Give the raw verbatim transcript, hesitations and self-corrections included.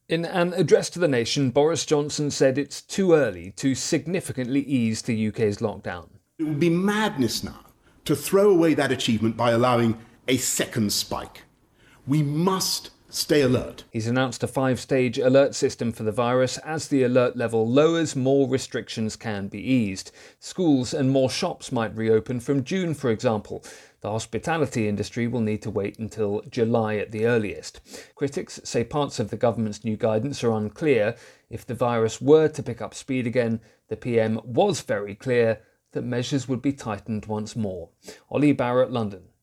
In an address to the nation, Boris Johnson said it's too early to significantly ease the U K's lockdown. It would be madness now to throw away that achievement by allowing a second spike. We must stay alert. He's announced a five-stage alert system for the virus. As the alert level lowers, more restrictions can be eased. Schools and more shops might reopen from June, for example. The hospitality industry will need to wait until July at the earliest. Critics say parts of the government's new guidance are unclear. If the virus were to pick up speed again, the P M was very clear that measures would be tightened once more. Ollie Barrett, London.